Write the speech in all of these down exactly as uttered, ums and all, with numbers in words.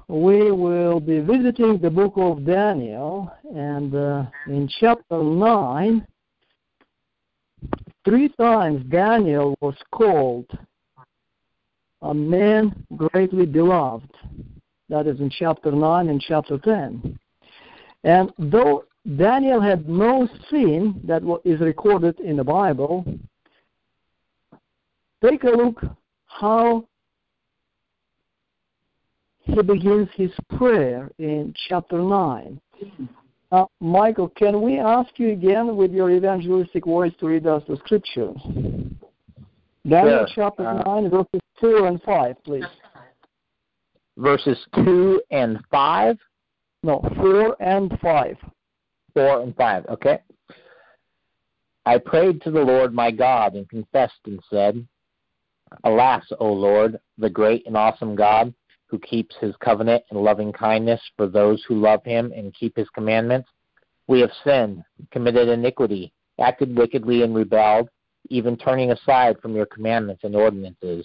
we will be visiting the book of Daniel, and uh, in chapter nine, three times Daniel was called a man greatly beloved. That is in chapter nine and chapter ten. And though Daniel had no sin that is recorded in the Bible, take a look how he begins his prayer in chapter nine. Uh, Michael, can we ask you again with your evangelistic voice to read us the scripture? Daniel Sure. chapter uh, nine, verses two and five, please. Verses two and five? No, four and five. Four and five, okay. I prayed to the Lord my God and confessed and said, Alas, O Lord, the great and awesome God, who keeps his covenant and loving kindness for those who love him and keep his commandments. We have sinned, committed iniquity, acted wickedly and rebelled, even turning aside from your commandments and ordinances.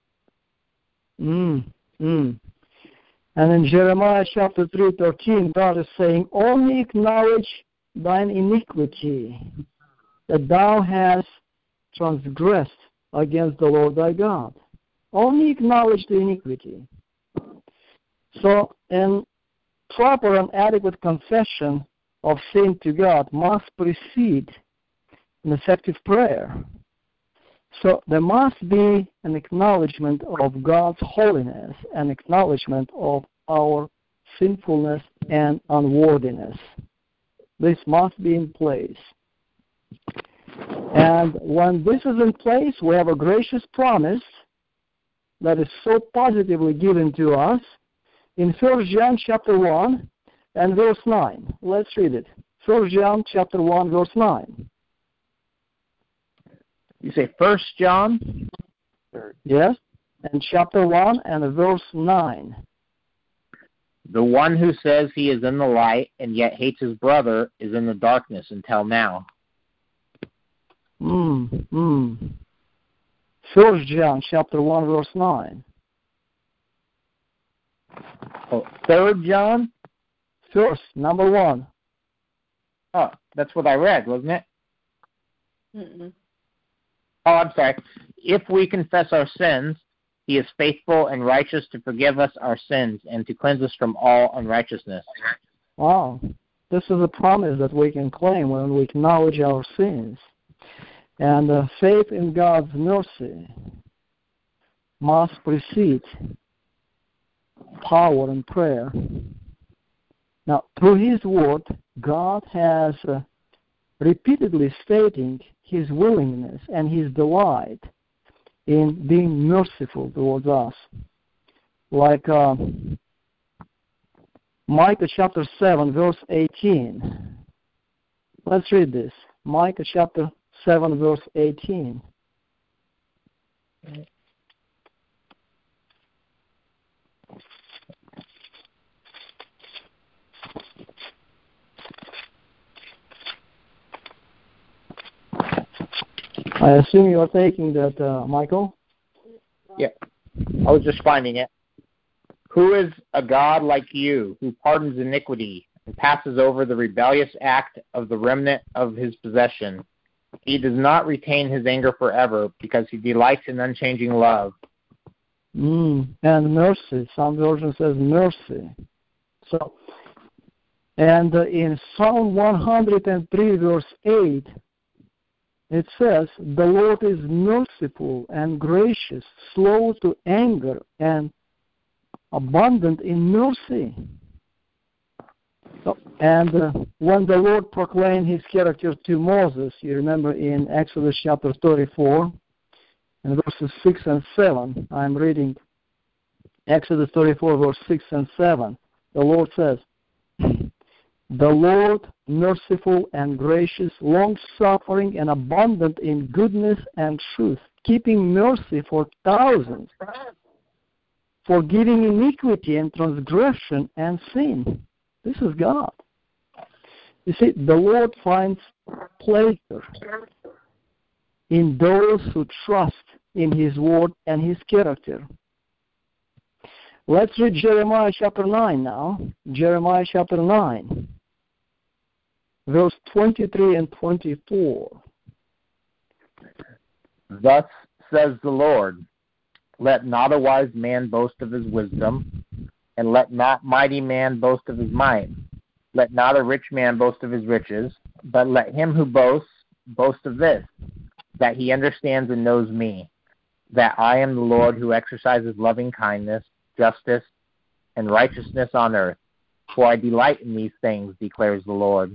Mm, mm. And in Jeremiah chapter three, thirteen, God is saying, Only acknowledge thine iniquity, that thou hast transgressed against the Lord thy God. Only acknowledge the iniquity. So, in proper and adequate confession of sin to God must precede an effective prayer. So there must be an acknowledgement of God's holiness, an acknowledgement of our sinfulness and unworthiness. This must be in place. And when this is in place, we have a gracious promise that is so positively given to us in First John chapter one and verse nine. Let's read it. First John chapter one, verse nine. You say First John? Yes, and chapter one and verse nine. The one who says he is in the light and yet hates his brother is in the darkness until now. Mm, mm. First John chapter one, verse nine. Oh, Third John? First, number one. Oh, that's what I read, wasn't it? Mm-mm. Oh, I'm sorry. If we confess our sins, he is faithful and righteous to forgive us our sins and to cleanse us from all unrighteousness. Wow. This is a promise that we can claim when we acknowledge our sins. And uh, faith in God's mercy must precede power and prayer. Now, through His Word, God has uh, repeatedly stating His willingness and His delight in being merciful towards us. Like uh, Micah chapter seven, verse eighteen. Let's read this. Micah chapter seven, verse eighteen. I assume you are taking that, uh, Michael? Yeah, I was just finding it. Who is a God like you, who pardons iniquity and passes over the rebellious act of the remnant of his possession? He does not retain his anger forever, because he delights in unchanging love. Mm, and mercy. Some version says mercy. So, and uh, in Psalm one hundred three, verse eight, it says, the Lord is merciful and gracious, slow to anger, and abundant in mercy. So, and uh, when the Lord proclaimed His character to Moses, you remember in Exodus chapter thirty-four, and verses six and seven, I'm reading Exodus thirty-four, verse six and seven. The Lord says, the Lord, merciful and gracious, long-suffering and abundant in goodness and truth, keeping mercy for thousands, forgiving iniquity and transgression and sin. This is God. You see, the Lord finds pleasure in those who trust in His Word and His character. Let's read Jeremiah chapter nine now. Jeremiah chapter nine, verse twenty-three and twenty-four. Thus says the Lord, let not a wise man boast of his wisdom, and let not mighty man boast of his might. Let not a rich man boast of his riches, but let him who boasts boast of this, that he understands and knows me, that I am the Lord who exercises loving kindness, justice, and righteousness on earth. For I delight in these things, declares the Lord.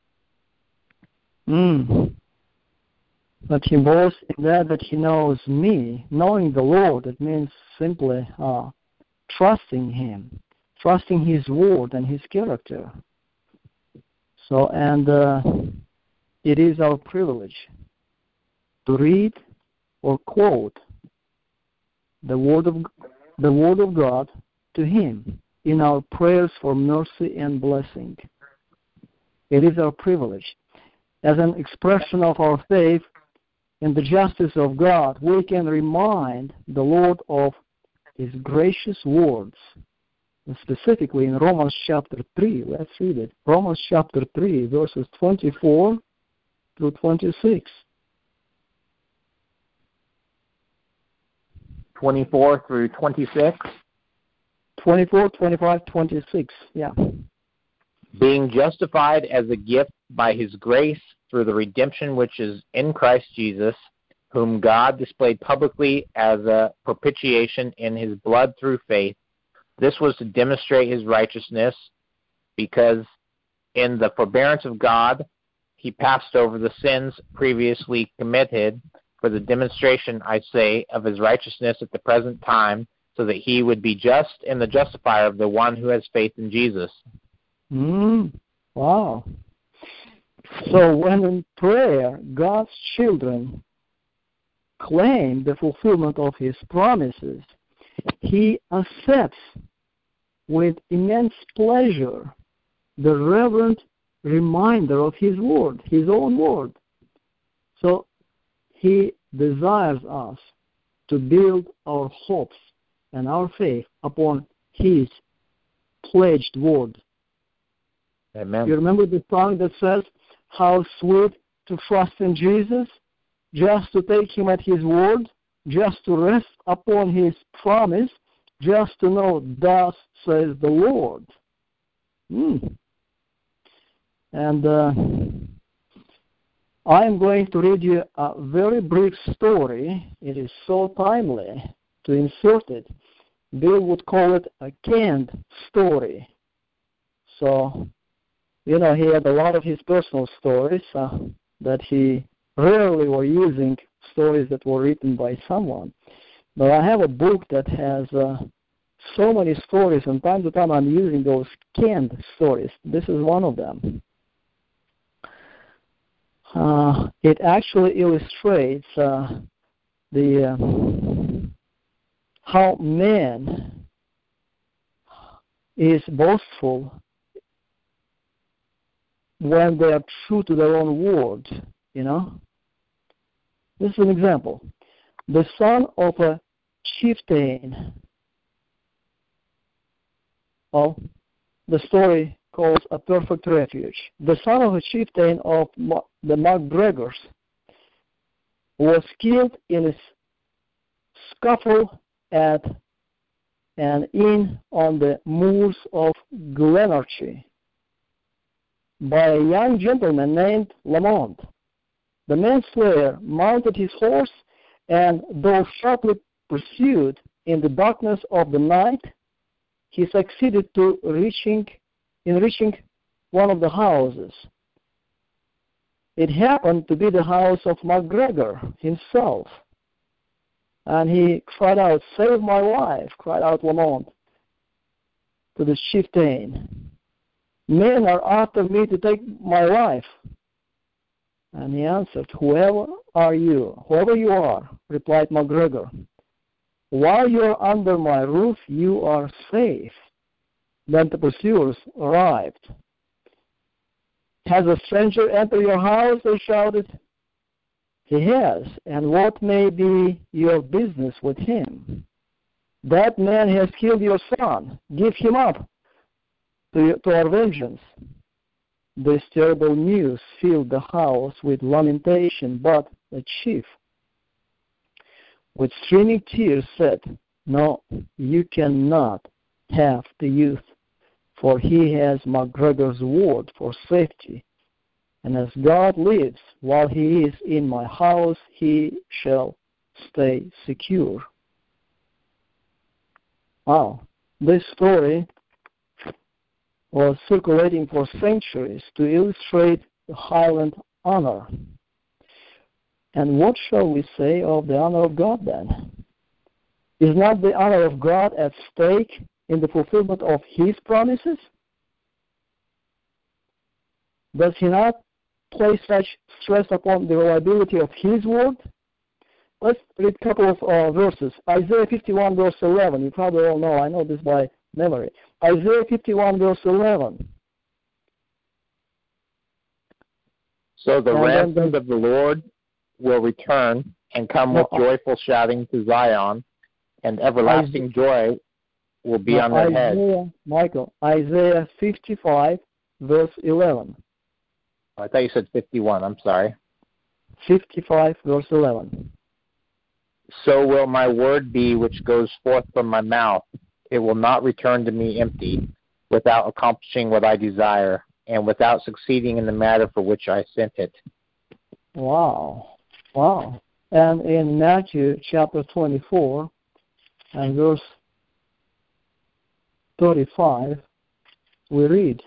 Mm. But he boasts in that that he knows me. Knowing the Lord, it means simply uh, trusting him, trusting his word and his character. So, and uh, it is our privilege to read or quote the word of the word of God to him in our prayers for mercy and blessing. It is our privilege. As an expression of our faith in the justice of God, we can remind the Lord of his gracious words. And specifically in Romans chapter three, let's read it. Romans chapter three, verses twenty-four through twenty-six. twenty-four through twenty-six. twenty-four, twenty-five, twenty-six, yeah. Being justified as a gift by his grace through the redemption which is in Christ Jesus, whom God displayed publicly as a propitiation in his blood through faith. This was to demonstrate his righteousness, because in the forbearance of God, he passed over the sins previously committed for the demonstration, I say, of his righteousness at the present time, so that he would be just and the justifier of the one who has faith in Jesus. Mm, wow. So when in prayer, God's children claim the fulfillment of his promises, he accepts with immense pleasure the reverent reminder of his word, his own word. So he desires us to build our hopes and our faith upon his pledged word. Amen. You remember the song that says, how sweet to trust in Jesus, just to take him at his word, just to rest upon his promise, just to know, thus says the Lord. Mm. And uh, I am going to read you a very brief story. It is so timely to insert it. Bill would call it a canned story. So, you know, he had a lot of his personal stories uh, that he rarely were using stories that were written by someone. But I have a book that has uh, so many stories, and time to time I'm using those canned stories. This is one of them. Uh, it actually illustrates uh, the uh, how man is boastful when they are true to their own word, you know. This is an example. The son of a chieftain, oh, the story calls A Perfect Refuge. The son of a chieftain of the MacGregors was killed in a scuffle at an inn on the moors of Glenarchy by a young gentleman named Lamont. The manslayer mounted his horse, and though sharply pursued in the darkness of the night, he succeeded to reaching in reaching one of the houses. It happened to be the house of MacGregor himself, and he cried out, "Save my life!" cried out Lamont to the chieftain. "Men are after me to take my life." And he answered, "Whoever are you? Whoever you are," replied MacGregor, "while you are under my roof, you are safe." Then the pursuers arrived. "Has a stranger entered your house?" they shouted. "He has, and what may be your business with him?" that man has killed your son. Give him up to, to our vengeance. This terrible news filled the house with lamentation, but the chief, with streaming tears, said, "No, you cannot have the youth, for he has MacGregor's word for safety. And as God lives, while he is in my house, he shall stay secure." Wow, this story was circulating for centuries to illustrate the Highland honor. And what shall we say of the honor of God then? Is not the honor of God at stake in the fulfillment of His promises? Does He not place such stress upon the reliability of His word? Let's read a couple of uh, verses. Isaiah fifty-one, verse eleven. You probably all know. I know this by memory. Isaiah fifty-one, verse eleven. So the And ransomed the, of the Lord will return and come with no, joyful shouting to Zion, and everlasting Isaiah, joy will be no, on their heads. Isaiah, Michael, Isaiah fifty-five, verse eleven. I thought you said fifty-one. I'm sorry. fifty-five, verse eleven. So will my word be which goes forth from my mouth. It will not return to me empty, without accomplishing what I desire, and without succeeding in the matter for which I sent it. Wow. Wow. And in Matthew chapter twenty-four and verse thirty-five, we read,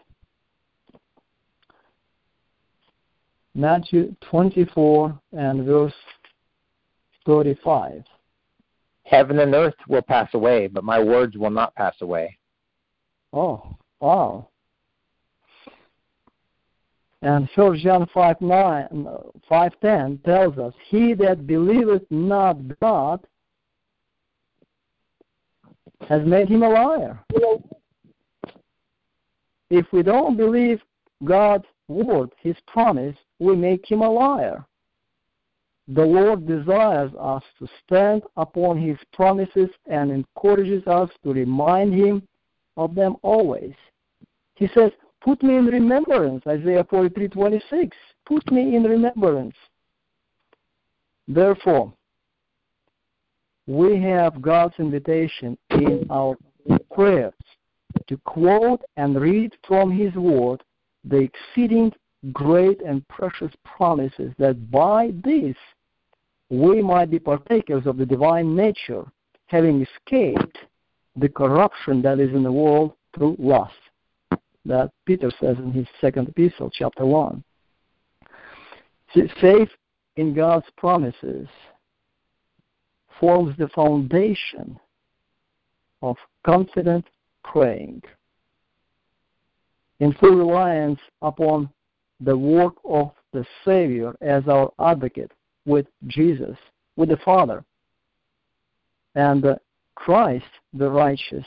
Matthew twenty-four and verse thirty-five. Heaven and earth will pass away, but my words will not pass away. Oh, wow. And First John five nine, five ten tells us, "He that believeth not God has made him a liar." If we don't believe God's word, His promise, we make Him a liar. The Lord desires us to stand upon His promises and encourages us to remind Him of them always. He says, "Put me in remembrance," Isaiah forty-three twenty-six. Put me in remembrance. Therefore, we have God's invitation in our prayers to quote and read from His Word the exceeding great and precious promises, that by this we might be partakers of the divine nature, having escaped the corruption that is in the world through lust. That Peter says in his second epistle, chapter one. Faith in God's promises forms the foundation of confident praying. In full reliance upon the work of the Savior as our advocate with Jesus, with the Father, and uh, Christ the righteous,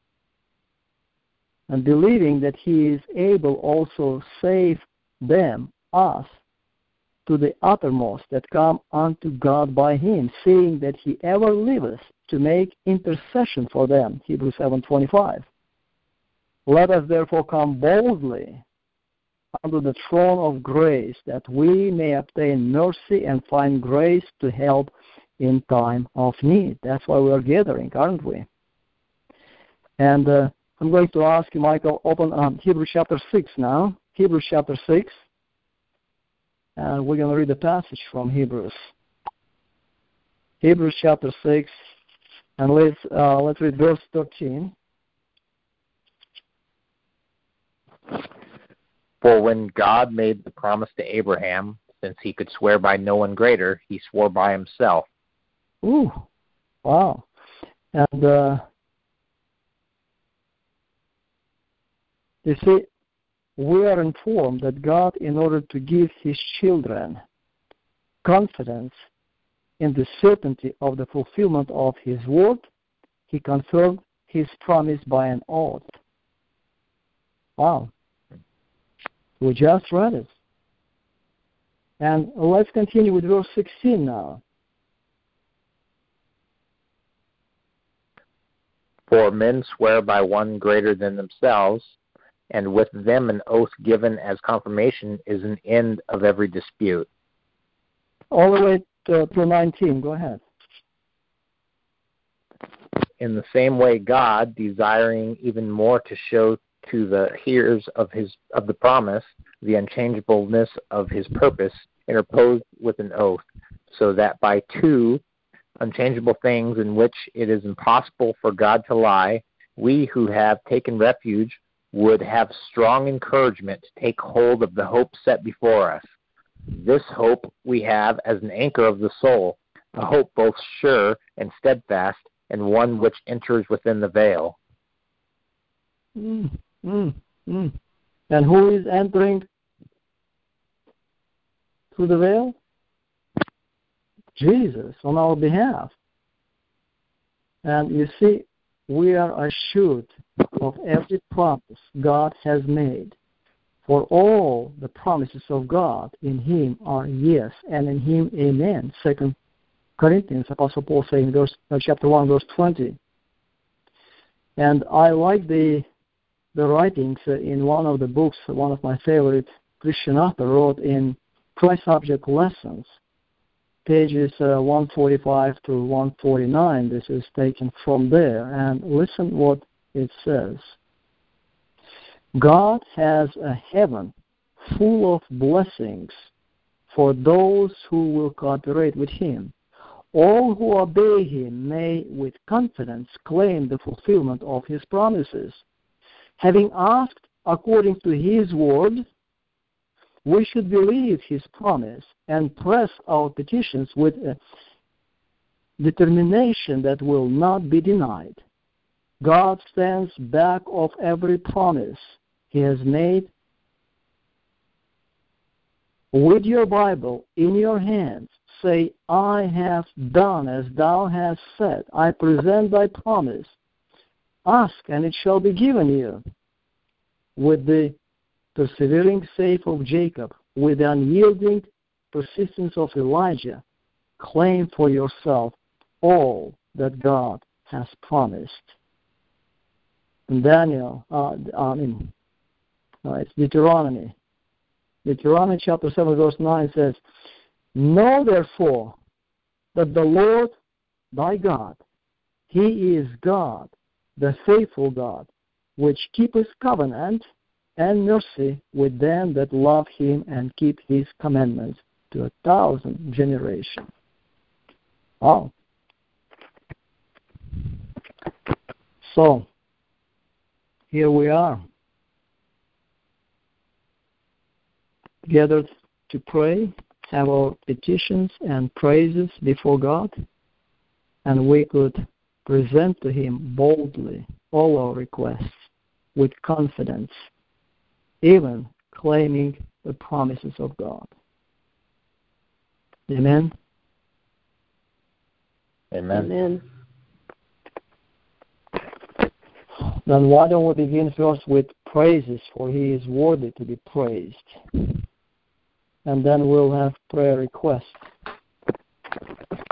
and believing that He is able also save them, us, to the uttermost that come unto God by Him, seeing that He ever liveth to make intercession for them, Hebrews seven twenty-five. Let us therefore come boldly under the throne of grace, that we may obtain mercy and find grace to help in time of need. That's why we are gathering, aren't we? And uh, I'm going to ask you, Michael, open um, Hebrews chapter six now. Hebrews chapter six. And we're going to read the passage from Hebrews. Hebrews chapter six. And let's, uh, let's read verse thirteen. For when God made the promise to Abraham, since he could swear by no one greater, he swore by himself. Ooh, wow. And uh, you see, we are informed that God, in order to give His children confidence in the certainty of the fulfillment of His word, He confirmed His promise by an oath. Wow. We just read it. And let's continue with verse sixteen now. For men swear by one greater than themselves, and with them an oath given as confirmation is an end of every dispute. All the way to, to nineteen. Go ahead. In the same way, God, desiring even more to show to the hearers of his of the promise the unchangeableness of his purpose, interposed with an oath, so that by two unchangeable things in which it is impossible for God to lie, we who have taken refuge would have strong encouragement to take hold of the hope set before us. This hope we have as an anchor of the soul, a hope both sure and steadfast, and one which enters within the veil. Mm, mm, mm. And who is entering through the veil? Jesus on our behalf. And you see, we are assured of every promise God has made. For all the promises of God in Him are yes, and in Him amen. Second Corinthians, Apostle Paul saying, verse, uh, chapter one, verse twenty. And I like the the writings uh, in one of the books, one of my favorite Christian author wrote in Christ Subject Lessons, pages uh, one forty-five to one forty-nine. This is taken from there. And listen what it says. God has a heaven full of blessings for those who will cooperate with Him. All who obey Him may with confidence claim the fulfillment of His promises. Having asked according to His word, we should believe His promise and press our petitions with a determination that will not be denied. God stands back of every promise He has made. With your Bible in your hands, say, I have done as thou hast said. I present thy promise. Ask, and it shall be given you. With the persevering faith of Jacob, with the unyielding persistence of Elijah, claim for yourself all that God has promised. And Daniel, uh, I mean, uh, it's Deuteronomy. Deuteronomy chapter seven, verse nine says, Know therefore that the Lord thy God, He is God, the faithful God, which keepeth covenant and mercy with them that love Him and keep His commandments to a thousand generations. Oh. So, here we are, gathered to pray, have our petitions and praises before God, and we could present to Him boldly all our requests with confidence, even claiming the promises of God. Amen? Amen. Amen. Then why don't we begin first with praises, for He is worthy to be praised. And then we'll have prayer requests.